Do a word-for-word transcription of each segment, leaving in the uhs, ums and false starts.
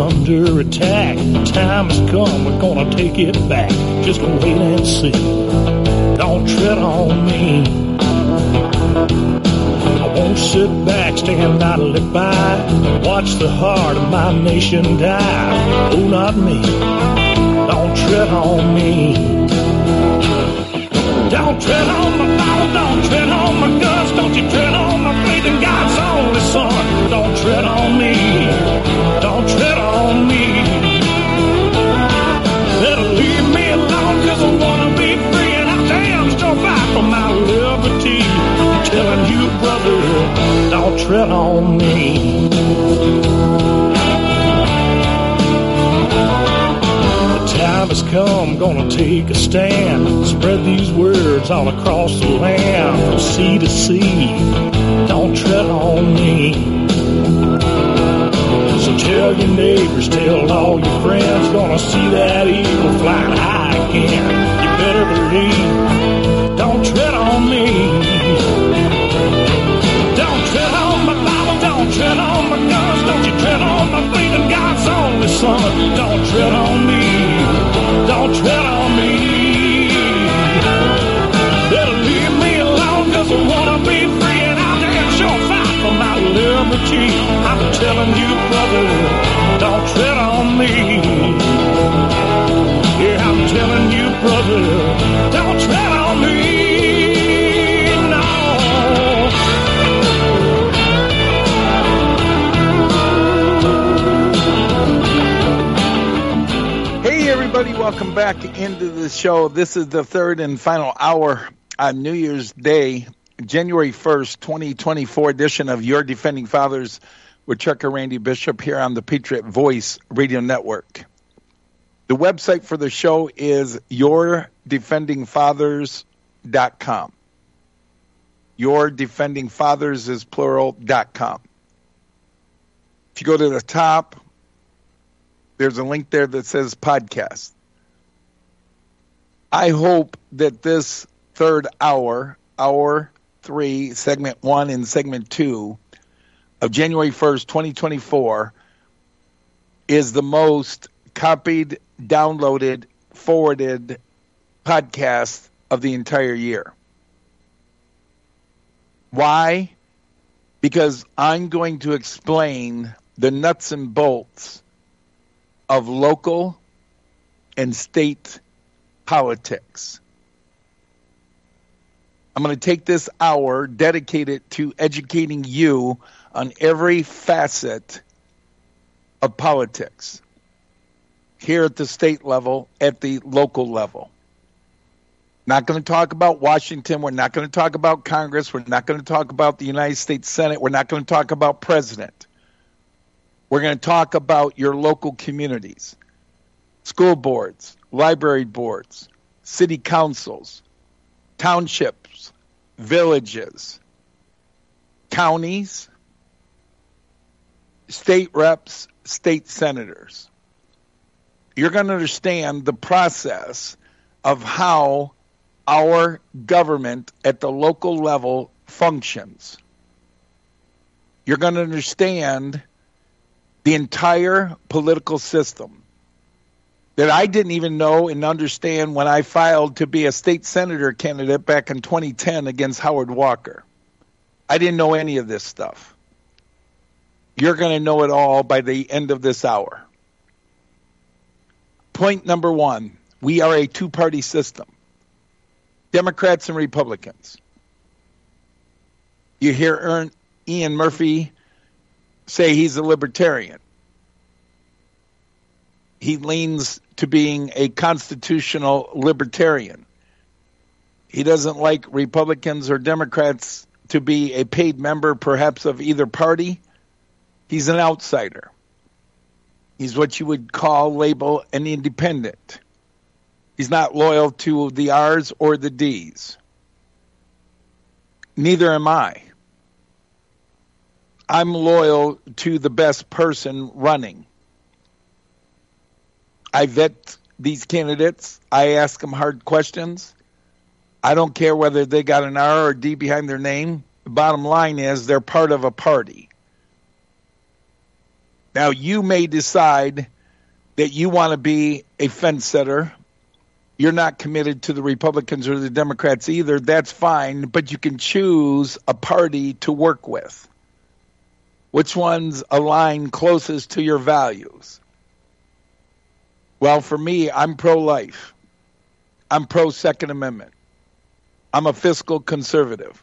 under attack. Time has come, we're gonna take it back. Just wait and see. Don't tread on me. I won't sit back, stand idly by, watch the heart of my nation die. Oh, not me. Don't tread on me. Don't tread on my Bible, don't tread on my guns, don't you tread on my faith in God's only Son. Don't tread on me, don't tread on me. Better leave me alone, cause I wanna be free, and I damn sure fight for my liberty. I'm telling you, brother, don't tread on me. Time has come, gonna take a stand. Spread these words all across the land, from sea to sea. Don't tread on me. So tell your neighbors, tell all your friends, gonna see that eagle flying high again. You better believe, don't tread on me. Don't tread on my Bible, don't tread on my guns, don't you tread on my faith in God's only Son. Don't tread on me. Don't tread on me. Better leave me alone, cause I wanna be free, and I'll damn sure fight for my liberty. I'm telling you, brother, don't tread on me. Yeah, I'm telling you, brother, don't tread on me. No. Everybody, welcome back into the show. This is the third and final hour on New Year's Day, January first, twenty twenty-four edition of Your Defending Fathers with Chuck and Randy Bishop here on the Patriot Voice Radio Network. The website for the show is your defending fathers dot com. Your Defending Fathers is plural, dot com. If you go to the top, there's a link there that says podcast. I hope that this third hour, hour three, segment one and segment two of January first, twenty twenty-four is the most copied, downloaded, forwarded podcast of the entire year. Why? Because I'm going to explain the nuts and bolts of local and state politics. I'm going to take this hour, dedicate it to educating you on every facet of politics here at the state level, at the local level. Not going to talk about Washington. We're not going to talk about Congress. We're not going to talk about the United States Senate. We're not going to talk about president. We're going to talk about your local communities, school boards, library boards, city councils, townships, villages, counties, state reps, state senators. You're going to understand the process of how our government at the local level functions. You're going to understand the entire political system that I didn't even know and understand when I filed to be a state senator candidate back in twenty ten against Howard Walker. I didn't know any of this stuff. You're going to know it all by the end of this hour. Point number one, we are a two-party system, Democrats and Republicans. You hear Ern, Ian Murphy say he's a libertarian. He leans to being a constitutional libertarian. He doesn't like Republicans or Democrats to be a paid member, perhaps, of either party. He's an outsider. He's what you would call, label, an independent. He's not loyal to the R's or the D's. Neither am I. I'm loyal to the best person running. I vet these candidates. I ask them hard questions. I don't care whether they got an R or D behind their name. The bottom line is they're part of a party. Now, you may decide that you want to be a fence setter. You're not committed to the Republicans or the Democrats either. That's fine, but you can choose a party to work with. Which ones align closest to your values? Well, for me, I'm pro-life. I'm pro-Second Amendment. I'm a fiscal conservative.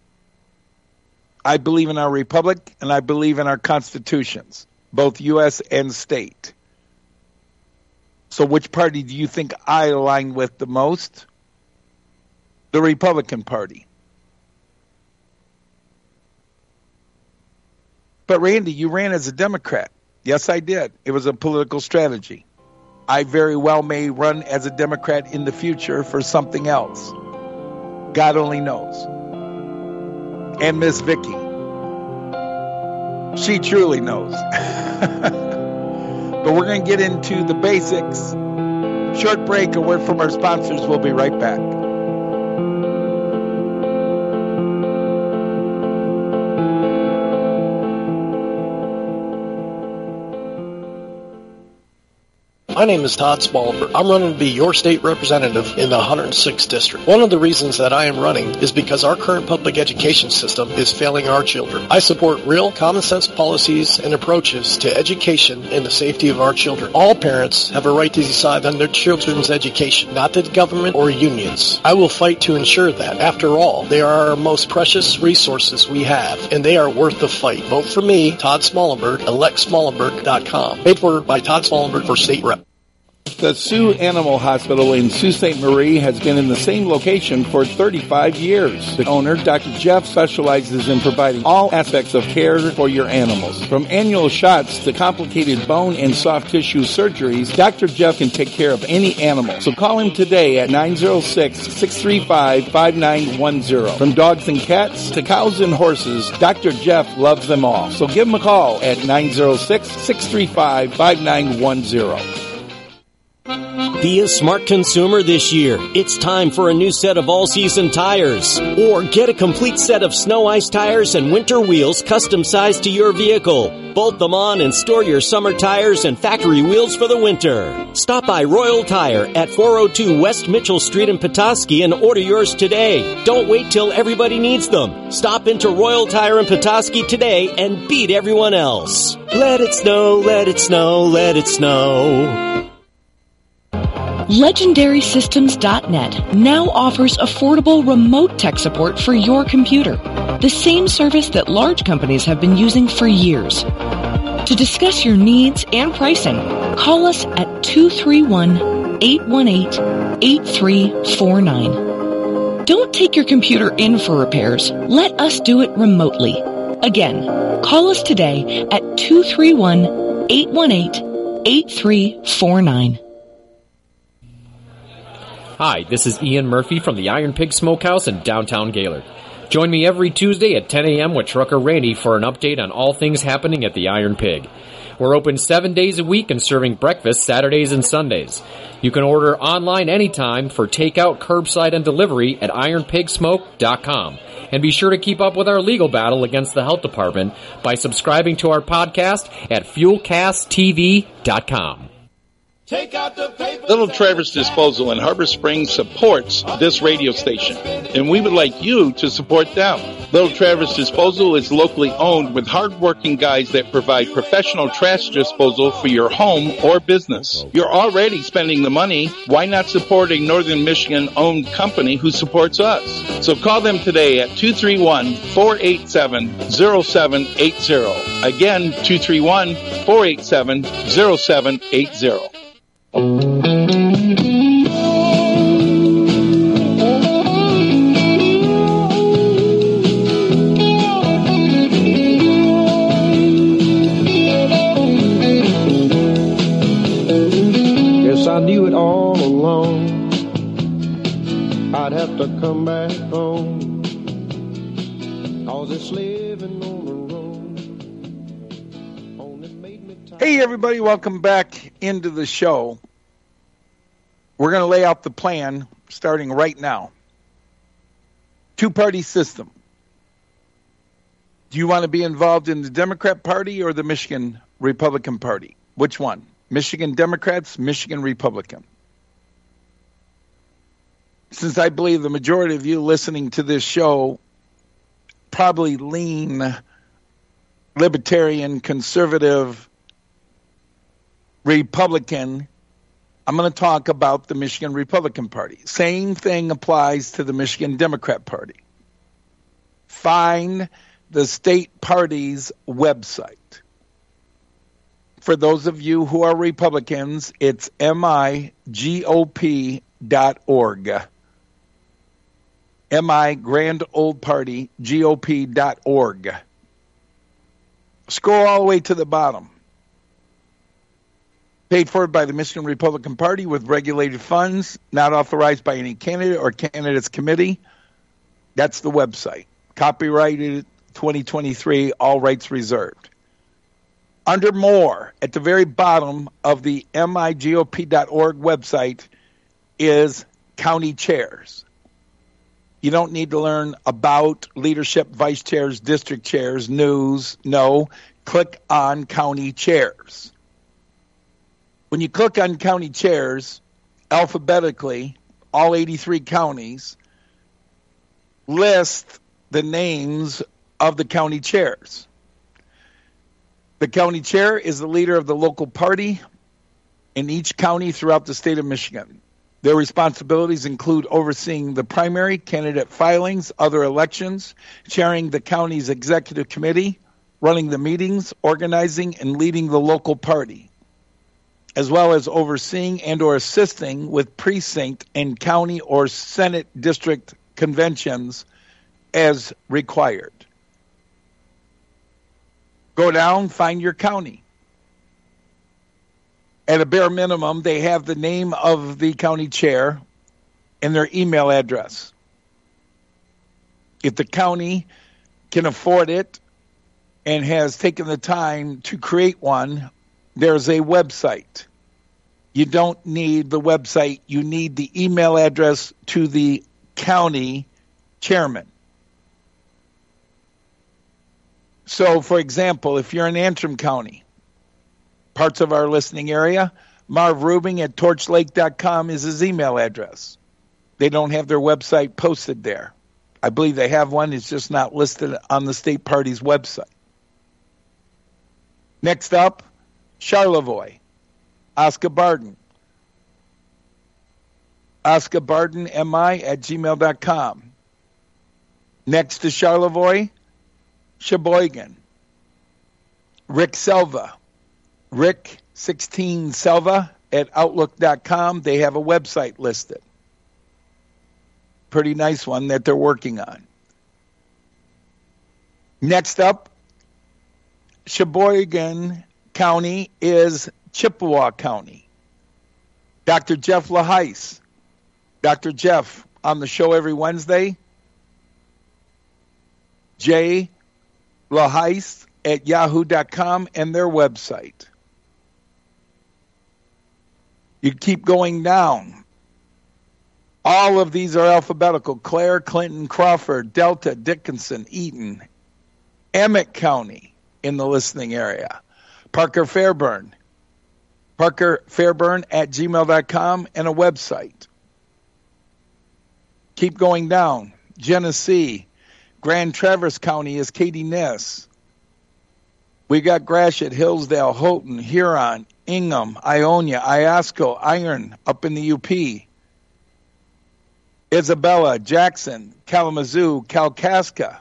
I believe in our republic, and I believe in our constitutions, both U S and state. So which party do you think I align with the most? The Republican Party. But Randy, you ran as a Democrat. Yes, I did. It was a political strategy. I very well may run as a Democrat in the future for something else. God only knows. And Miss Vicky. She truly knows. But we're going to get into the basics. Short break, a word from our sponsors. We'll be right back. My name is Todd Smallberg. I'm running to be your state representative in the one hundred sixth District. One of the reasons that I am running is because our current public education system is failing our children. I support real, common-sense policies and approaches to education and the safety of our children. All parents have a right to decide on their children's education, not the government or unions. I will fight to ensure that. After all, they are our most precious resources we have, and they are worth the fight. Vote for me, Todd Smallberg, elect smallenberg dot com. Paid for by Todd Smallberg for state rep. The Sioux Animal Hospital in Sault Ste. Marie has been in the same location for thirty-five years. The owner, Doctor Jeff, specializes in providing all aspects of care for your animals. From annual shots to complicated bone and soft tissue surgeries, Doctor Jeff can take care of any animal. So call him today at nine oh six, six three five, five nine one oh. From dogs and cats to cows and horses, Doctor Jeff loves them all. So give him a call at nine oh six, six three five, five nine one oh. Be a smart consumer this year. It's time for a new set of all-season tires. Or get a complete set of snow ice tires and winter wheels custom-sized to your vehicle. Bolt them on and store your summer tires and factory wheels for the winter. Stop by Royal Tire at four oh two West Mitchell Street in Petoskey and order yours today. Don't wait till everybody needs them. Stop into Royal Tire in Petoskey today and beat everyone else. Let it snow, let it snow, let it snow. Legendary Systems dot net now offers affordable remote tech support for your computer, the same service that large companies have been using for years. To discuss your needs and pricing, call us at two three one, eight one eight, eight three four nine. Don't take your computer in for repairs. Let us do it remotely. Again, call us today at two three one, eight one eight, eight three four nine. Hi, this is Ian Murphy from the Iron Pig Smokehouse in downtown Gaylord. Join me every Tuesday at ten a.m. with Trucker Randy for an update on all things happening at the Iron Pig. We're open seven days a week and serving breakfast Saturdays and Sundays. You can order online anytime for takeout, curbside, and delivery at iron pig smoke dot com. And be sure to keep up with our legal battle against the health department by subscribing to our podcast at fuel cast t v dot com. Take out the paper. Little Traverse Disposal in Harbor Springs supports this radio station, and we would like you to support them. Little Traverse Disposal is locally owned with hardworking guys that provide professional trash disposal for your home or business. You're already spending the money. Why not support a Northern Michigan-owned company who supports us? So call them today at two three one, four eight seven, zero seven eight zero. Again, two three one, four eight seven, zero seven eight zero. Yes, I knew it all along. I'd have to come back home, 'cause it's living on the road only made me tired. Hey, everybody, welcome back into the show. We're going to lay out the plan starting right now. Two-party system. Do you want to be involved in the Democrat Party or the Michigan Republican Party. Which one? Michigan Democrats, Michigan Republican. Since I believe the majority of you listening to this show probably lean libertarian, conservative, Republican, I'm going to talk about the Michigan Republican Party. Same thing applies to the Michigan Democrat Party. Find the state party's website. For those of you who are Republicans, it's M I G O P dot org. M I, Grand Old Party, G O P dot org. Scroll all the way to the bottom. Paid for by the Michigan Republican Party with regulated funds, not authorized by any candidate or candidates committee. That's the website. Copyrighted twenty twenty-three, all rights reserved. Under more, at the very bottom of the M I G O P dot org website is county chairs. You don't need to learn about leadership, vice chairs, district chairs, news. No, click on county chairs. When you click on county chairs, alphabetically, all eighty-three counties list the names of the county chairs. The county chair is the leader of the local party in each county throughout the state of Michigan. Their responsibilities include overseeing the primary candidate filings, other elections, chairing the county's executive committee, running the meetings, organizing and leading the local party, as well as overseeing and or assisting with precinct and county or Senate district conventions as required. Go down, find your county. At a bare minimum, they have the name of the county chair and their email address. If the county can afford it and has taken the time to create one, there's a website. You don't need the website. You need the email address to the county chairman. So, for example, if you're in Antrim County, parts of our listening area, Marv Rubing at torch lake dot com is his email address. They don't have their website posted there. I believe they have one. It's just not listed on the state party's website. Next up, Charlevoix, Oscar Barden. Oscar Barden, M I at gmail dot com. Next to Charlevoix, Sheboygan. Rick Selva. Rick sixteen Selva at outlook dot com. They have a website listed. Pretty nice one that they're working on. Next up, Sheboygan County is Chippewa County. Doctor Jeff LaHeis. Doctor Jeff on the show every Wednesday. J. LaHeis at yahoo dot com and their website. You keep going down. All of these are alphabetical. Clare, Clinton, Crawford, Delta, Dickinson, Eaton, Emmett County in the listening area. Parker Fairburn. Parker Fairburn at gmail dot com and a website. Keep going down. Genesee. Grand Traverse County is Katie Ness. We got Gratiot, Hillsdale, Houghton, Huron, Ingham, Ionia, Iosco, Iron up in the U P. Isabella, Jackson, Kalamazoo, Kalkaska.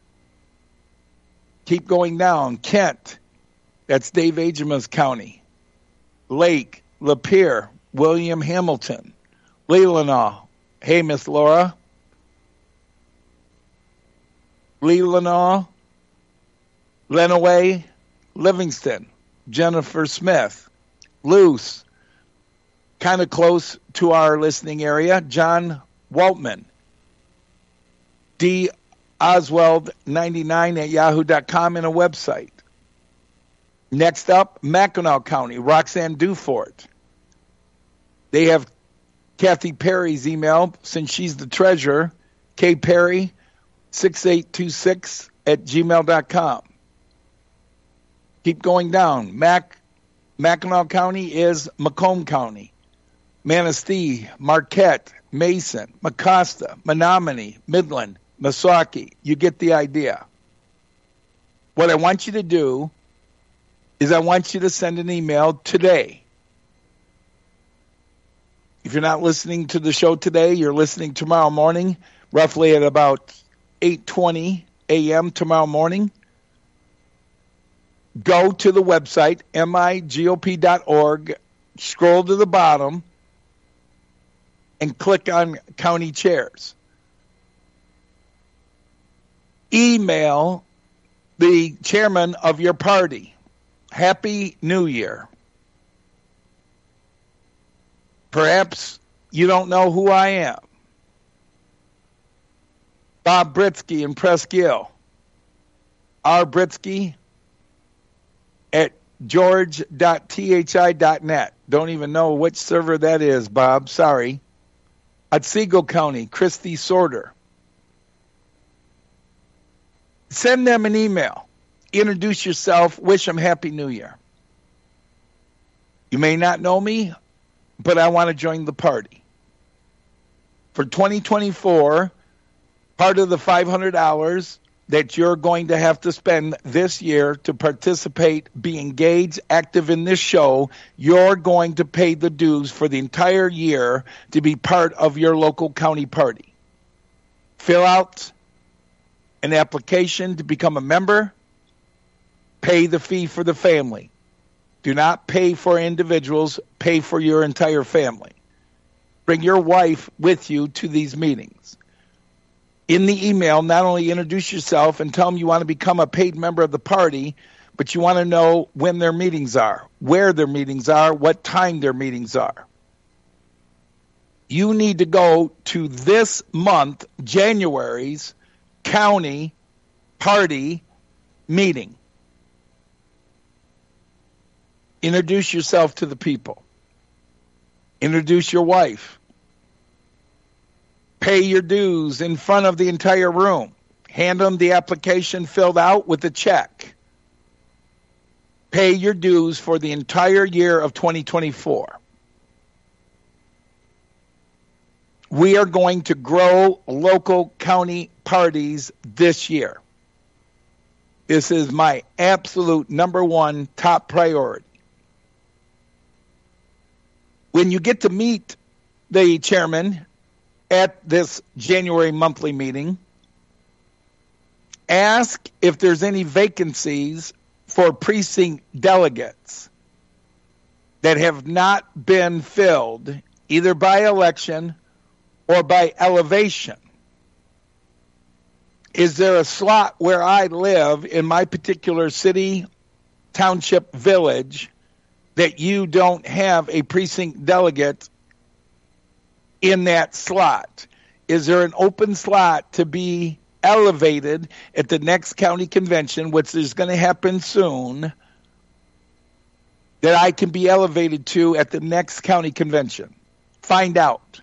Keep going down. Kent, that's Dave Agema's county. Lake, Lapeer, William Hamilton. Leelanau, hey, Miss Laura. Leelanau, Lenawee, Livingston, Jennifer Smith, Luce, kind of close to our listening area, John Waltman, D. Oswald ninety-nine at yahoo dot com and a website. Next up, Mackinac County, Roxanne Dufort. They have Kathy Perry's email, since she's the treasurer, K. Perry, six eight two six at gmail dot com. Keep going down. Mac, Mackinac County is Macomb County. Manistee, Marquette, Mason, Mecosta, Menominee, Midland, Meskwaki. You get the idea. What I want you to do is I want you to send an email today. If you're not listening to the show today, you're listening tomorrow morning, roughly at about eight twenty a.m. tomorrow morning. Go to the website, M I G O P dot org, scroll to the bottom, and click on County Chairs. Email the chairman of your party. Happy New Year. Perhaps you don't know who I am. Bob Britsky in Presque-Isle. R. Britsky at george dot t h i dot net. Don't even know which server that is, Bob. Sorry. Otsego County, Christy Sorter. Send them an email. Introduce yourself. Wish them Happy New Year. You may not know me, but I want to join the party. For twenty twenty-four, part of the five hundred dollars that you're going to have to spend this year to participate, be engaged, active in this show, you're going to pay the dues for the entire year to be part of your local county party. Fill out an application to become a member. Pay the fee for the family. Do not pay for individuals. Pay for your entire family. Bring your wife with you to these meetings. In the email, not only introduce yourself and tell them you want to become a paid member of the party, but you want to know when their meetings are, where their meetings are, what time their meetings are. You need to go to this month, January's county party meeting. Introduce yourself to the people. Introduce your wife. Pay your dues in front of the entire room. Hand them the application filled out with a check. Pay your dues for the entire year of twenty twenty-four. We are going to grow local county parties this year. This is my absolute number one top priority. When you get to meet the chairman at this January monthly meeting, ask if there's any vacancies for precinct delegates that have not been filled either by election or by elevation. Is there a slot where I live in my particular city, township, village that you don't have a precinct delegate in that slot? Is there an open slot to be elevated at the next county convention, which is going to happen soon, that I can be elevated to at the next county convention? Find out.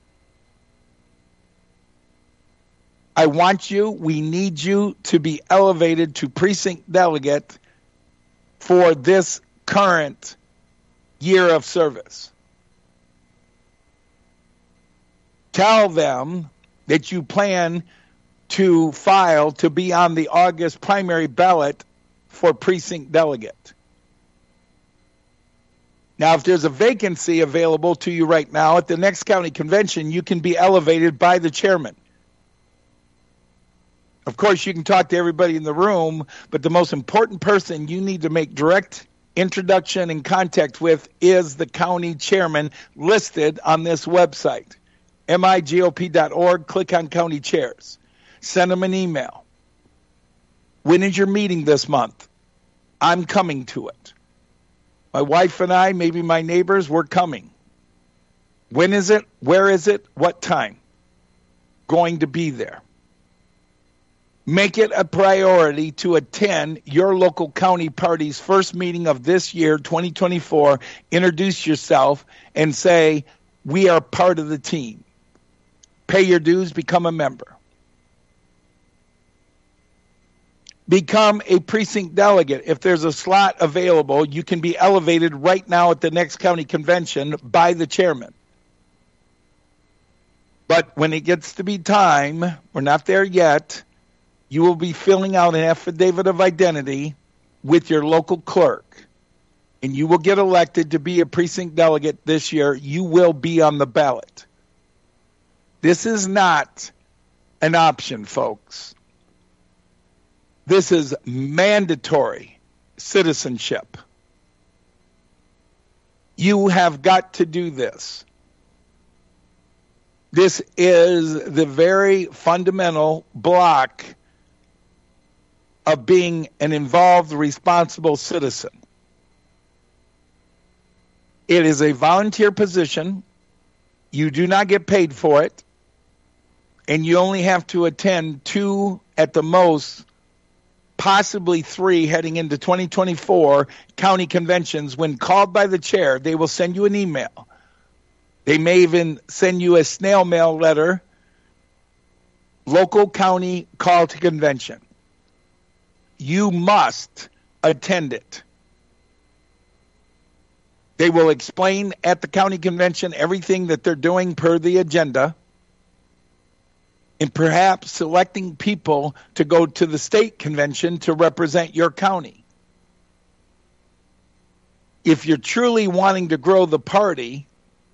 I want you, we need you to be elevated to precinct delegate for this current year of service. Tell them that you plan to file to be on the August primary ballot for precinct delegate. Now, if there's a vacancy available to you right now at the next county convention, you can be elevated by the chairman. Of course, you can talk to everybody in the room, but the most important person you need to make direct introduction and contact with is the county chairman listed on this website, M I G O P dot org. Click on county chairs. Send them an email. When is your meeting this month? I'm coming to it. My wife and I, maybe my neighbors, we're coming. When is it? Where is it? What time? Going to be there. Make it a priority to attend your local county party's first meeting of this year, twenty twenty-four. Introduce yourself and say, we are part of the team. Pay your dues, become a member. Become a precinct delegate. If there's a slot available, you can be elevated right now at the next county convention by the chairman. But when it gets to be time, we're not there yet, you will be filling out an affidavit of identity with your local clerk. And you will get elected to be a precinct delegate this year. You will be on the ballot. This is not an option, folks. This is mandatory citizenship. You have got to do this. This is the very fundamental block of being an involved, responsible citizen. It is a volunteer position. You do not get paid for it. And you only have to attend two, at the most, possibly three, heading into twenty twenty-four county conventions. When called by the chair, they will send you an email. They may even send you a snail mail letter, local county call to convention. You must attend it. They will explain at the county convention everything that they're doing per the agenda, and perhaps selecting people to go to the state convention to represent your county. If you're truly wanting to grow the party,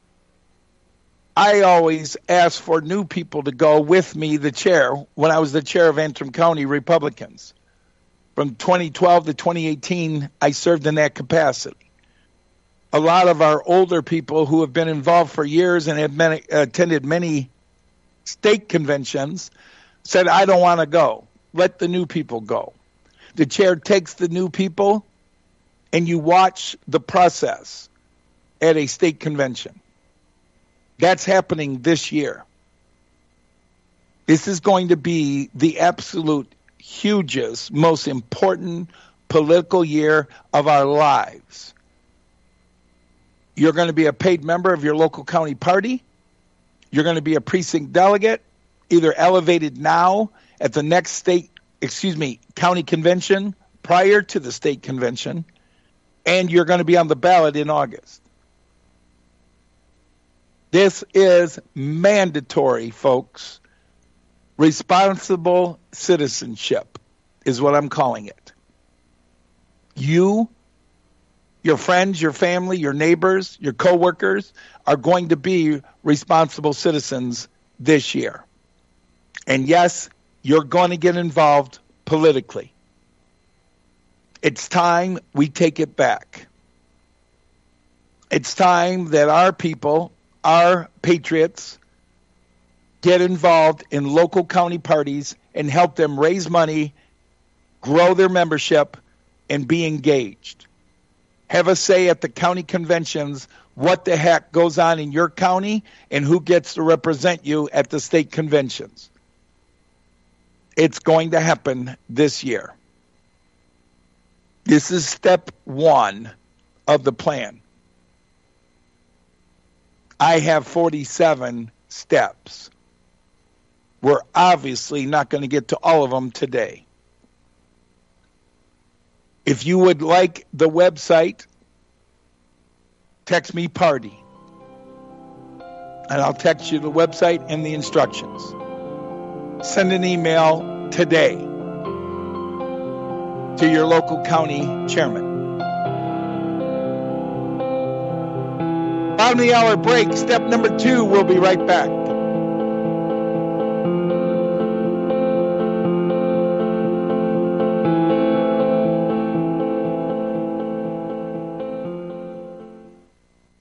I always ask for new people to go with me, the chair, when I was the chair of Antrim County Republicans. From twenty twelve to twenty eighteen, I served in that capacity. A lot of our older people who have been involved for years and have been, attended many state conventions said, I don't want to go. Let the new people go. The chair takes the new people, and you watch the process at a state convention. That's happening this year. This is going to be the absolute hugest, most important political year of our lives. You're going to be a paid member of your local county party. You're going to be a precinct delegate, either elevated now at the next state, excuse me, county convention prior to the state convention, and you're going to be on the ballot in August. This is mandatory, folks. Responsible citizenship is what I'm calling it. You, your friends, your family, your neighbors, your coworkers are going to be responsible citizens this year. And yes, you're going to get involved politically. It's time we take it back. It's time that our people, our patriots, get involved in local county parties and help them raise money, grow their membership, and be engaged. Have a say at the county conventions what the heck goes on in your county and who gets to represent you at the state conventions. It's going to happen this year. This is step one of the plan. I have forty-seven steps. We're obviously not going to get to all of them today. If you would like the website, text me party. And I'll text you the website and the instructions. Send an email today to your local county chairman. Bottom of the hour break, step number two, we'll be right back.